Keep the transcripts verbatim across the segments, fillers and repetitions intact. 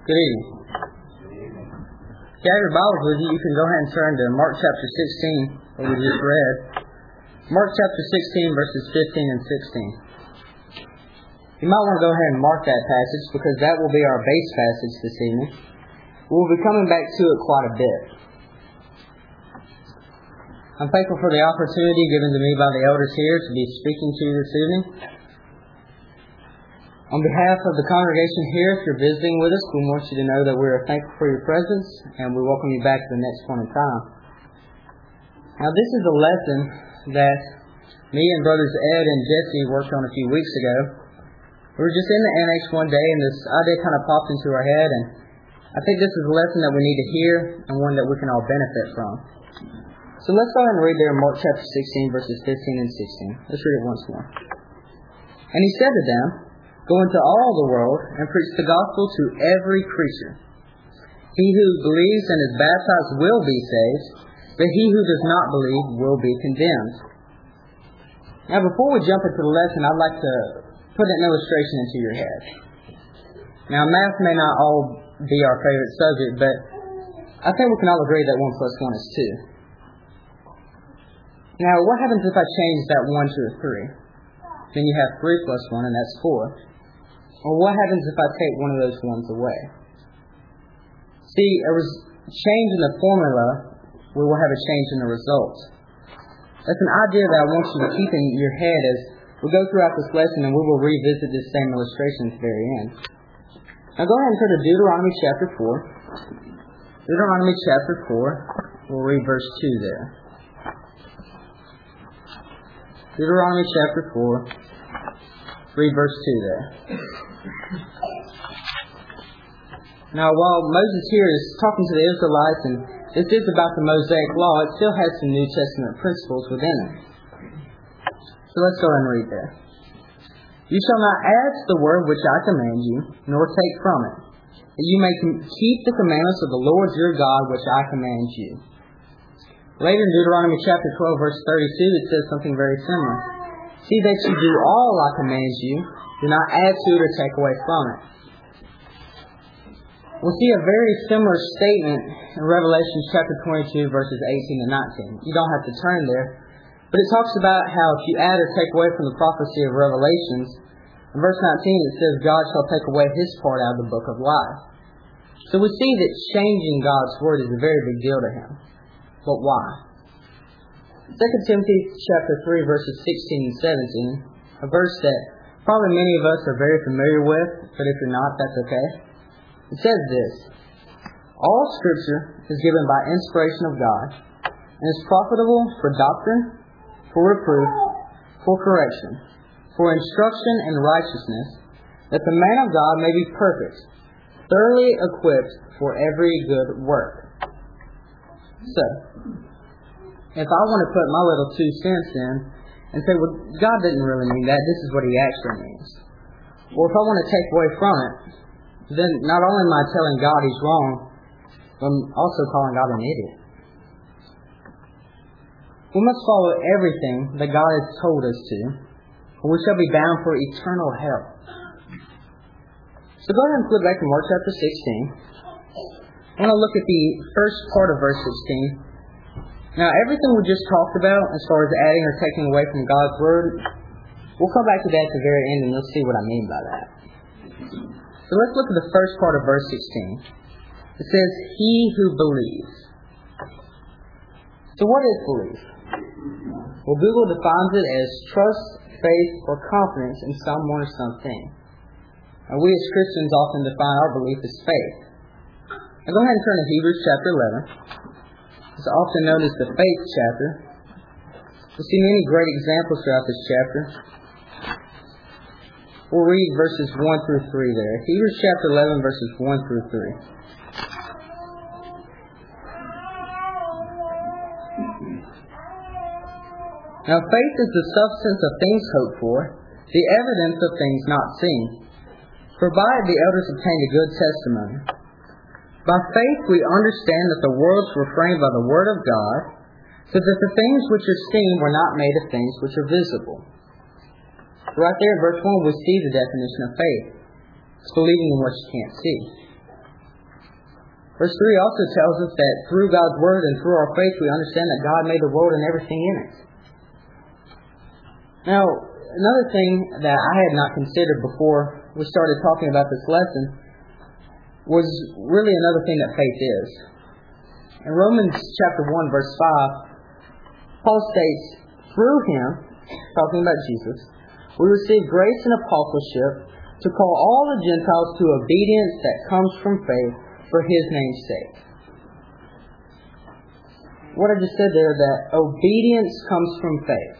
Good evening. If you have your Bibles with you, you can go ahead and turn to Mark chapter sixteen, where we just read. Mark chapter sixteen, verses fifteen and sixteen. You might want to go ahead and mark that passage, because that will be our base passage this evening. We'll be coming back to it quite a bit. I'm thankful for the opportunity given to me by the elders here to be speaking to you this evening. On behalf of the congregation here, if you're visiting with us, we want you to know that we are thankful for your presence, and we welcome you back to the next point in time. Now, this is a lesson that me and brothers Ed and Jesse worked on a few weeks ago. We were just in the annex one day, and this idea kind of popped into our head, and I think this is a lesson that we need to hear, and one that we can all benefit from. So let's go ahead and read there in Mark chapter sixteen, verses fifteen and sixteen. Let's read it once more. And he said to them, "Go into all the world and preach the gospel to every creature. He who believes and is baptized will be saved, but he who does not believe will be condemned." Now, before we jump into the lesson, I'd like to put an illustration into your head. Now, math may not all be our favorite subject, but I think we can all agree that one plus one is two. Now, what happens if I change that one to a three? Then you have three plus one, and that's four. Or what happens if I take one of those ones away? See, a res- change in the formula, we will have a change in the result. That's an idea that I want you to keep in your head as we go throughout this lesson, and we will revisit this same illustration at the very end. Now go ahead and turn to Deuteronomy chapter four. Deuteronomy chapter four, we'll read verse two there. Deuteronomy chapter four, read verse two there. Now, while Moses here is talking to the Israelites, and this is about the Mosaic Law, it still has some New Testament principles within it. So let's go ahead and read there. "You shall not add to the word which I command you, nor take from it, that you may keep the commandments of the Lord your God which I command you." Later in Deuteronomy chapter twelve, verse thirty-two, it says something very similar. "See that you do all I command you, do not add to it or take away from it." We'll see a very similar statement in Revelation chapter twenty-two, verses eighteen and nineteen. You don't have to turn there, but it talks about how if you add or take away from the prophecy of Revelations, in verse nineteen it says God shall take away his part out of the book of life. So we see that changing God's word is a very big deal to him. But why? Second Timothy chapter three, verses sixteen and seventeen, a verse that probably many of us are very familiar with, but if you're not, that's okay. It says this: "All Scripture is given by inspiration of God, and is profitable for doctrine, for reproof, for correction, for instruction in righteousness, that the man of God may be perfect, thoroughly equipped for every good work." So, if I want to put my little two cents in and say, well, God didn't really mean that, this is what he actually means. Or if I want to take away from it, then not only am I telling God he's wrong, but I'm also calling God an idiot. We must follow everything that God has told us to, or we shall be bound for eternal hell. So go ahead and flip back to Mark chapter sixteen. I want to look at the first part of verse sixteen. Now, everything we just talked about as far as adding or taking away from God's word, we'll come back to that at the very end and you'll see what I mean by that. So let's look at the first part of verse sixteen. It says, "He who believes." So what is belief? Well, Google defines it as trust, faith, or confidence in someone or something. And we as Christians often define our belief as faith. Now go ahead and turn to Hebrews chapter eleven. It's often known as the faith chapter. We'll see many great examples throughout this chapter. We'll read verses one through three there. Hebrews chapter eleven, verses one through three. "Now faith is the substance of things hoped for, the evidence of things not seen. For by it the elders obtained a good testimony. By faith we understand that the worlds were framed by the word of God, so that the things which are seen were not made of things which are visible." Right there in verse one, we see the definition of faith. It's believing in what you can't see. Verse three also tells us that through God's Word and through our faith we understand that God made the world and everything in it. Now, another thing that I had not considered before we started talking about this lesson was really another thing that faith is. In Romans chapter one, verse five, Paul states, through Him, talking about Jesus, we receive grace and apostleship to call all the Gentiles to obedience that comes from faith for His name's sake. What I just said there, that obedience comes from faith.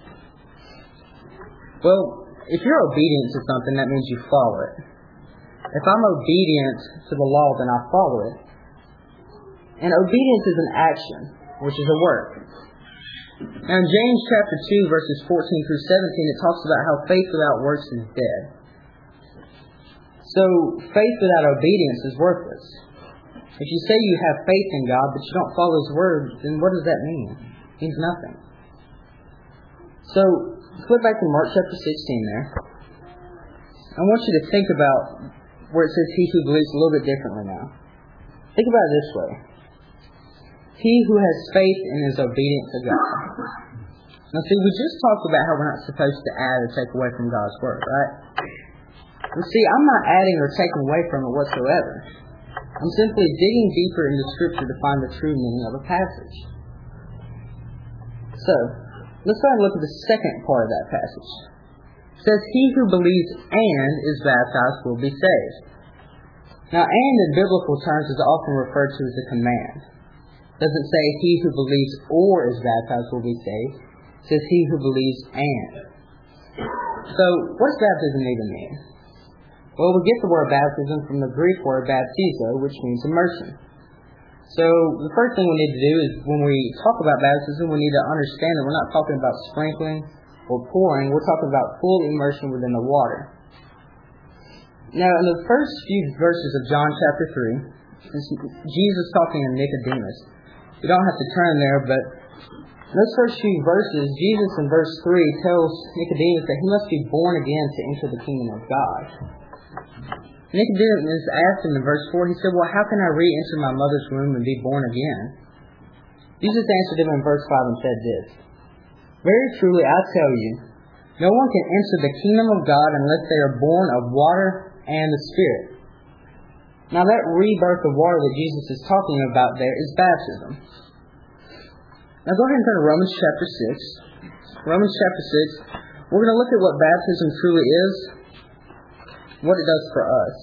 Well, if you're obedient to something, that means you follow it. If I'm obedient to the law, then I follow it. And obedience is an action, which is a work. Now in James chapter two, verses fourteen through seventeen, it talks about how faith without works is dead. So, faith without obedience is worthless. If you say you have faith in God, but you don't follow His Word, then what does that mean? It means nothing. So, flip back to Mark chapter sixteen there. I want you to think about where it says he who believes a little bit differently now. Think about it this way. He who has faith and is obedient to God. Now see, we just talked about how we're not supposed to add or take away from God's Word, right? Well, see, I'm not adding or taking away from it whatsoever. I'm simply digging deeper into Scripture to find the true meaning of a passage. So, let's go ahead and look at the second part of that passage. It says, he who believes and is baptized will be saved. Now, and in biblical terms is often referred to as a command. It doesn't say he who believes or is baptized will be saved. It says he who believes and. So, what does baptism even mean? Well, we get the word baptism from the Greek word baptizo, which means immersion. So, the first thing we need to do is, when we talk about baptism, we need to understand that we're not talking about sprinkling or pouring. We're talking about full immersion within the water. Now, in the first few verses of John chapter three, it's Jesus talking to Nicodemus. You don't have to turn there, but in those first few verses, Jesus in verse three tells Nicodemus that he must be born again to enter the kingdom of God. Nicodemus asked him in verse four, he said, well, how can I re-enter my mother's womb and be born again? Jesus answered him in verse five and said this, very truly I tell you, no one can enter the kingdom of God unless they are born of water and the Spirit. Now that rebirth of water that Jesus is talking about there is baptism. Now go ahead and turn to Romans chapter six. Romans chapter six, we're going to look at what baptism truly is, what it does for us.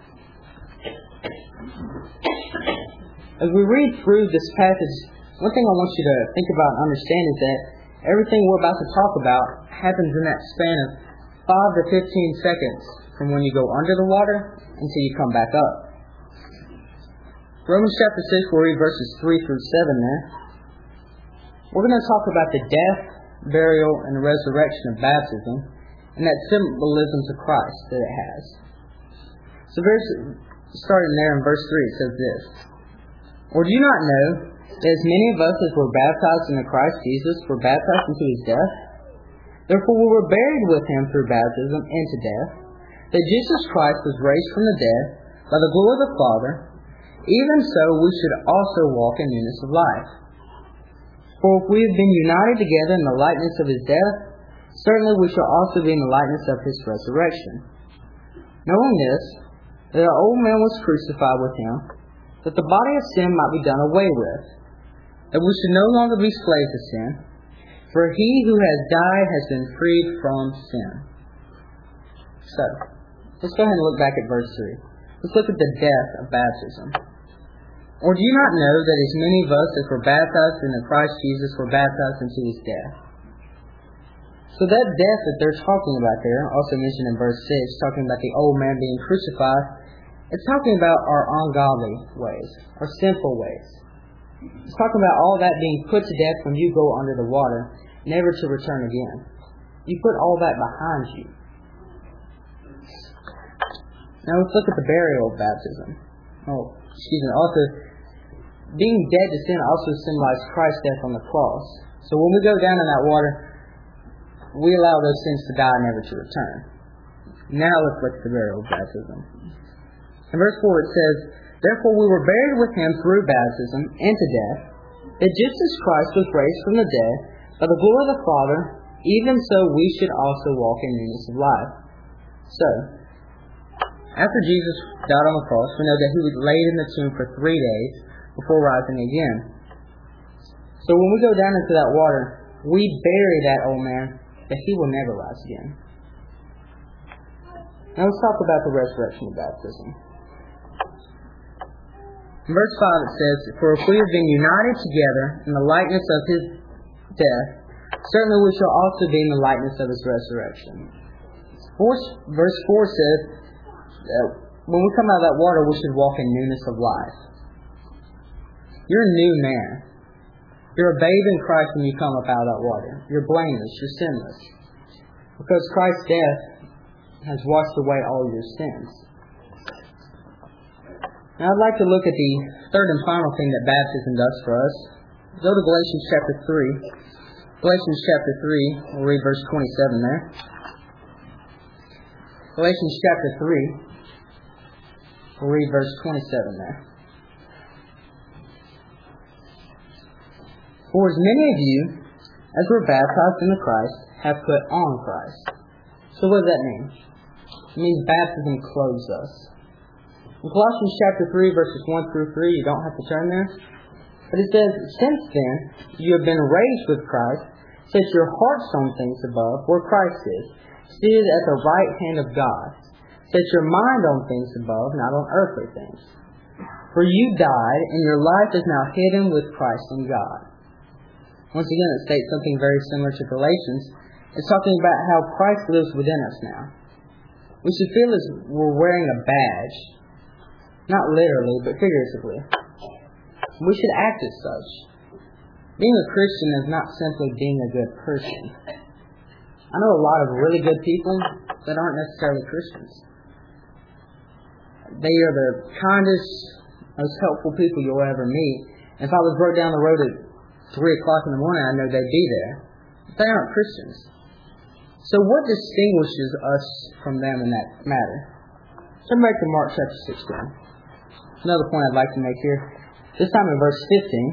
As we read through this passage, one thing I want you to think about and understand is that everything we're about to talk about happens in that span of five to fifteen seconds from when you go under the water until you come back up. Romans chapter six, we'll read verses three through seven there. We're going to talk about the death, burial, and resurrection of baptism, and that symbolism to Christ that it has. So verse, starting there in verse three, it says this, or do you not know that as many of us as were baptized into Christ Jesus were baptized into His death? Therefore we were buried with Him through baptism into death, that Jesus Christ was raised from the dead by the glory of the Father, even so we should also walk in newness of life. For if we have been united together in the likeness of His death, certainly we shall also be in the likeness of His resurrection. Knowing this, that our old man was crucified with Him, that the body of sin might be done away with, that we should no longer be slaves to sin, for he who has died has been freed from sin. So, let's go ahead and look back at verse three. Let's look at the death of baptism. Or do you not know that as many of us as were baptized into Christ Jesus were baptized into His death? So that death that they're talking about there, also mentioned in verse six, talking about the old man being crucified, it's talking about our ungodly ways, our sinful ways. It's talking about all that being put to death when you go under the water, never to return again. You put all that behind you. Now let's look at the burial of baptism. Oh, excuse me. Also, being dead to sin also symbolizes Christ's death on the cross. So when we go down in that water, we allow those sins to die, never to return. Now let's look at the burial of baptism. In verse four it says, Therefore we were buried with him through baptism into death, that just as Christ was raised from the dead by the glory of the Father, even so we should also walk in newness of life. So, after Jesus died on the cross, we know that he was laid in the tomb for three days before rising again. So when we go down into that water, we bury that old man, that he will never rise again. Now let's talk about the resurrection of baptism. In verse five it says, "For if we have been united together in the likeness of his death, certainly we shall also be in the likeness of his resurrection." Verse four says, that when we come out of that water, we should walk in newness of life. You're a new man. You're a babe in Christ when you come up out of that water. You're blameless. You're sinless. Because Christ's death has washed away all your sins. Now I'd like to look at the third and final thing that baptism does for us. Go to Galatians chapter three. Galatians chapter three, we'll read verse twenty-seven there. Galatians chapter three, we'll read verse twenty-seven there. "For as many of you as were baptized into Christ have put on Christ." So what does that mean? It means baptism clothes us. In Colossians chapter three, verses one through three, you don't have to turn there. But it says, "Since then you have been raised with Christ, set your hearts on things above, where Christ is, seated at the right hand of God. Set your mind on things above, not on earthly things. For you died, and your life is now hidden with Christ in God." Once again, it states something very similar to Galatians. It's talking about how Christ lives within us now. We should feel as we're wearing a badge. Not literally, but figuratively. We should act as such. Being a Christian is not simply being a good person. I know a lot of really good people that aren't necessarily Christians. They are the kindest, most helpful people you'll ever meet. If I was broke down the road at three o'clock in the morning, I know they'd be there. But they aren't Christians. So what distinguishes us from them in that matter? Turn back to Mark chapter sixteen. Another point I'd like to make here. This time in verse fifteen.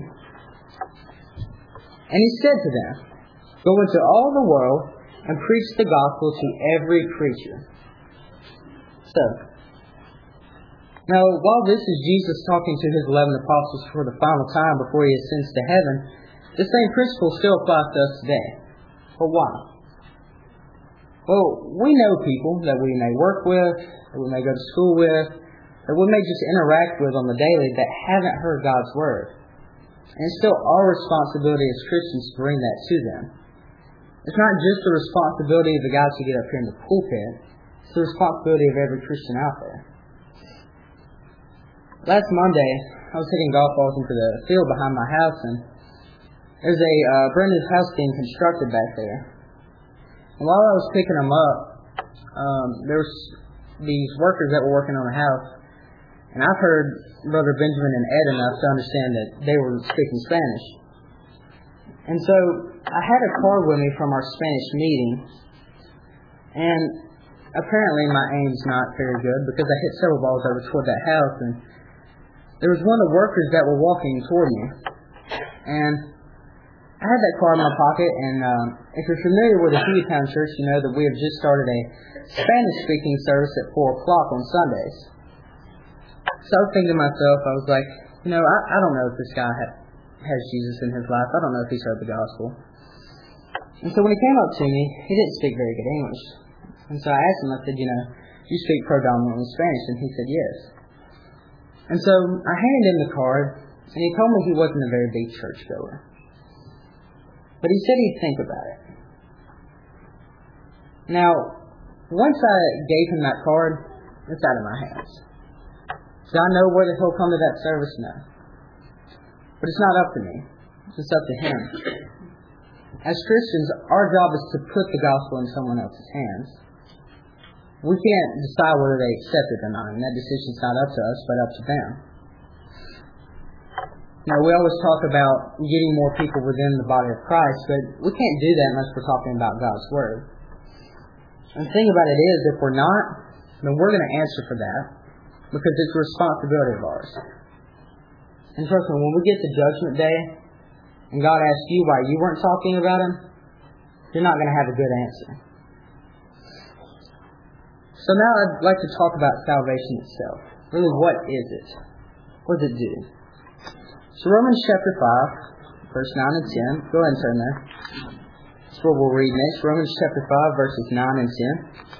"And he said to them, Go into all the world and preach the gospel to every creature." So, now while this is Jesus talking to his eleven apostles for the final time before he ascends to heaven, the same principle still applies to us today. But why? Well, we know people that we may work with, that we may go to school with, that we may just interact with on the daily that haven't heard God's Word. And it's still our responsibility as Christians to bring that to them. It's not just the responsibility of the guys who get up here in the pulpit, it's the responsibility of every Christian out there. Last Monday, I was hitting golf balls into the field behind my house, and there's a uh, brand new house being constructed back there. And while I was picking them up, um, there was these workers that were working on the house, and I've heard Brother Benjamin and Ed enough to understand that they were speaking Spanish. And so I had a card with me from our Spanish meeting, and apparently my aim's not very good because I hit several balls over toward that house, and there was one of the workers that were walking toward me. And I had that card in my pocket, and um, if you're familiar with the Hewtown Church, you know that we have just started a Spanish-speaking service at four o'clock on Sundays. So I was thinking to myself, I was like, you know, I, I don't know if this guy ha- has Jesus in his life. I don't know if he's heard the gospel. And so when he came up to me, he didn't speak very good English. And so I asked him, I said, you know, you speak predominantly Spanish? And he said, yes. And so I handed him the card, and he told me he wasn't a very big churchgoer. But he said he'd think about it. Now, once I gave him that card, it's out of my hands. Do I know whether he'll come to that service? No. But it's not up to me. It's up to him. As Christians, our job is to put the gospel in someone else's hands. We can't decide whether they accept it or not, and that decision's not up to us, but up to them. Now, we always talk about getting more people within the body of Christ, but we can't do that unless we're talking about God's Word. And the thing about it is, if we're not, then we're going to answer for that. because it's a responsibility of ours. And trust me, when we get to Judgment Day, and God asks you why you weren't talking about Him, you're not going to have a good answer. So now I'd like to talk about salvation itself. Really, what is it? What does it do? So Romans chapter five, verse nine and ten. Go ahead and turn there. That's what we'll read next. Romans chapter five, verses nine and ten.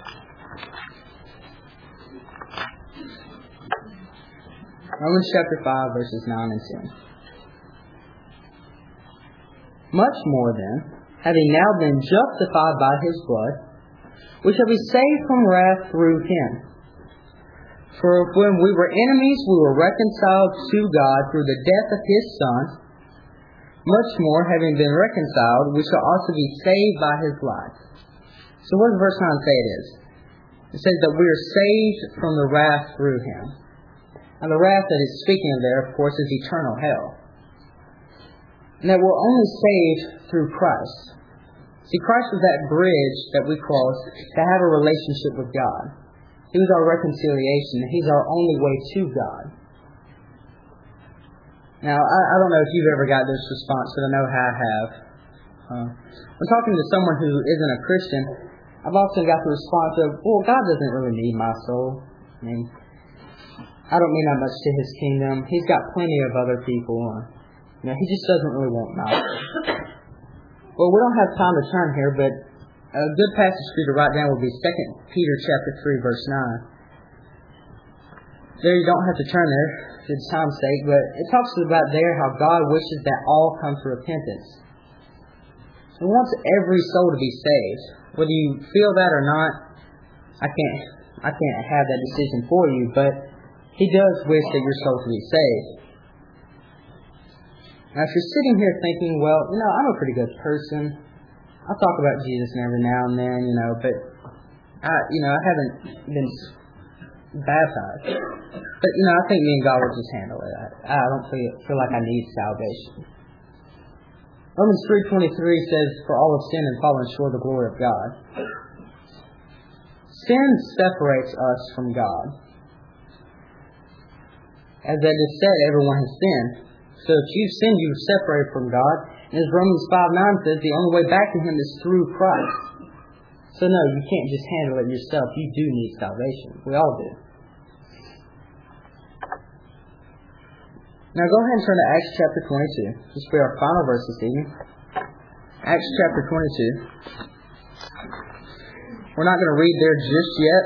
Romans chapter five, verses nine and ten. Much more then, having now been justified by His blood, we shall be saved from wrath through Him. For when we were enemies, we were reconciled to God through the death of His Son. Much more, having been reconciled, we shall also be saved by His life. So what does verse nine say it is? It says that we are saved from the wrath through Him. Now the wrath that it's speaking of there, of course, is eternal hell. And that we're only saved through Christ. See, Christ was that bridge that we cross to have a relationship with God. He was our reconciliation. He's our only way to God. Now, I, I don't know if you've ever got this response, but I know how I have. Uh, when talking to someone who isn't a Christian, I've often got the response of, well, God doesn't really need my soul. I mean, I don't mean that much to His kingdom. He's got plenty of other people. Uh, you know, He just doesn't really want my soul. Well, we don't have time to turn here, but a good passage for you to write down would be Second Peter chapter three, verse nine. There you don't have to turn there for time's sake, but it talks about there how God wishes that all come to repentance. He wants every soul to be saved. Whether you feel that or not, I can't I can't have that decision for you, but He does wish that your soul to be saved. Now, if you're sitting here thinking, well, you know, I'm a pretty good person. I talk about Jesus every now and then, you know, but I, you know, I haven't been baptized. But, you know, I think me and God will just handle it. I, I don't feel, feel like I need salvation. Romans three twenty-three says, for all have sinned and fallen short of the glory of God. Sin separates us from God. As that is said, everyone has sinned. So if you've sinned, you've separated from God. And as Romans five nine says, the only way back to Him is through Christ. So no, you can't just handle it yourself. You do need salvation. We all do. Now go ahead and turn to Acts chapter twenty-two. This will be our final verse this evening. Acts chapter twenty-two. We're not going to read there just yet.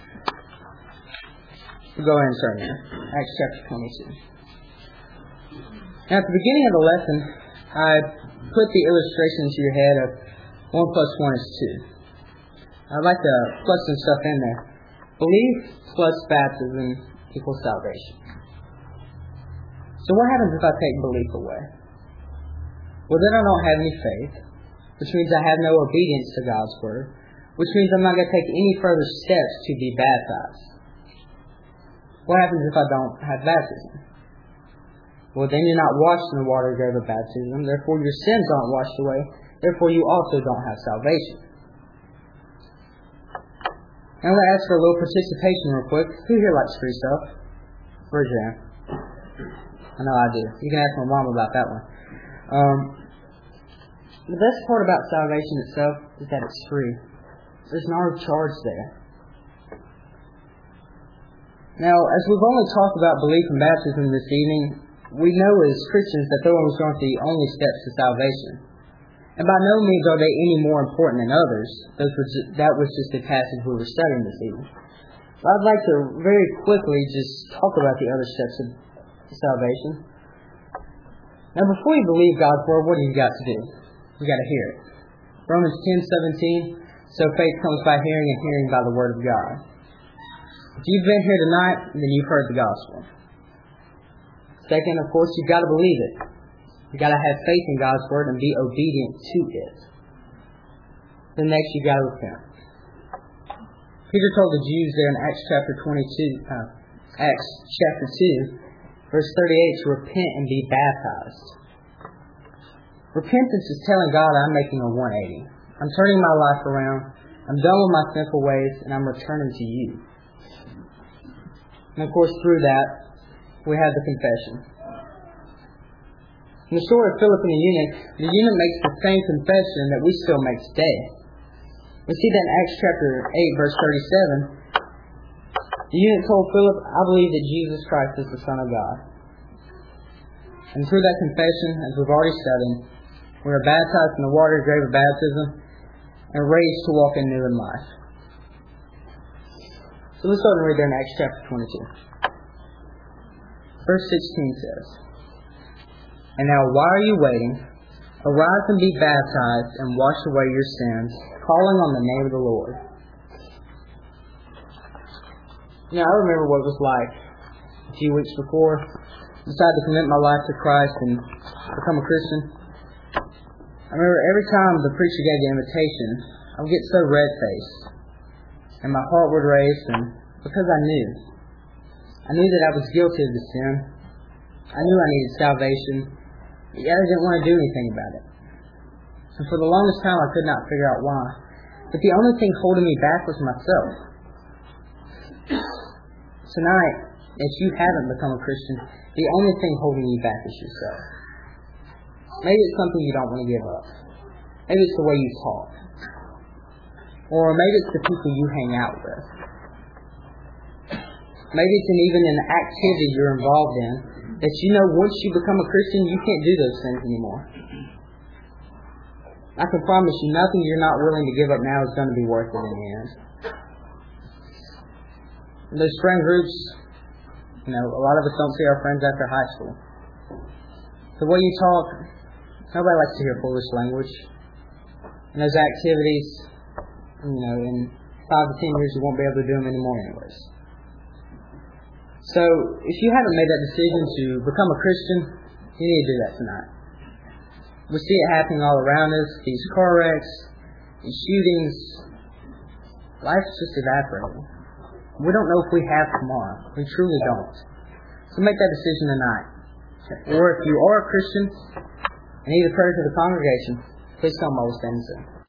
We'll go ahead and turn there. Acts chapter twenty-two. Now at the beginning of the lesson, I put the illustration into your head of one plus one is two. I'd like to plug some stuff in there. Belief plus baptism equals salvation. So what happens if I take belief away? Well, then I don't have any faith, which means I have no obedience to God's Word, which means I'm not going to take any further steps to be baptized. What happens if I don't have baptism? Well, then you're not washed in the water grave of baptism, therefore your sins aren't washed away, therefore you also don't have salvation. Now I'm going to ask for a little participation real quick. Who here likes free stuff? Raise your hand. I know I do. You can ask my mom about that one. Um, the best part about salvation itself is that it's free. There's no charge there. Now, as we've only talked about belief and baptism this evening, we know as Christians that those aren't the only steps to salvation. And by no means are they any more important than others. Those were just, that was just the passage we were studying this evening. But I'd like to very quickly just talk about the other steps of salvation. Now, before you believe God's Word, what do you got to do? You got to hear it. Romans ten seventeen. So faith comes by hearing, and hearing by the Word of God. If you've been here tonight, then you've heard the gospel. Second, of course, you've got to believe it. You've got to have faith in God's Word and be obedient to it. Then next, you've got to repent. Peter told the Jews there in Acts chapter twenty-two, uh, Acts chapter two, verse thirty-eight, to repent and be baptized. Repentance is telling God I'm making a one eighty. I'm turning my life around. I'm done with my sinful ways, and I'm returning to you. And of course, through that, we have the confession. In the story of Philip and the eunuch, the eunuch makes the same confession that we still make today. We see that in Acts chapter eight, verse thirty-seven. The eunuch told Philip, "I believe that Jesus Christ is the Son of God." And through that confession, as we've already studied, we are baptized in the water grave of baptism and raised to walk in new in life. So let's start and read there in Acts chapter twenty-two. Verse sixteen says, "And now why are you waiting? Arise and be baptized and wash away your sins, calling on the name of the Lord." You know, I remember what it was like a few weeks before I decided to commit my life to Christ and become a Christian. I remember every time the preacher gave the invitation, I would get so red-faced, and my heart would race, and because I knew. I knew that I was guilty of the sin. I knew I needed salvation, yet I didn't want to do anything about it. And for the longest time, I could not figure out why. But the only thing holding me back was myself. Tonight, if you haven't become a Christian, the only thing holding you back is yourself. Maybe it's something you don't want to give up. Maybe it's the way you talk. Or maybe it's the people you hang out with. Maybe it's an, even an activity you're involved in that you know once you become a Christian, you can't do those things anymore. I can promise you nothing you're not willing to give up now is going to be worth it in the end. Those friend groups, you know, a lot of us don't see our friends after high school. The way you talk, nobody likes to hear foolish language. And those activities, you know, in five to ten years you won't be able to do them anymore anyways. So, if you haven't made that decision to become a Christian, you need to do that tonight. We see it happening all around us, these car wrecks, these shootings. Life's just evaporating. We don't know if we have tomorrow. We truly don't. So make that decision tonight. Or if you are a Christian and need a prayer to the congregation, please come while we stand and sing.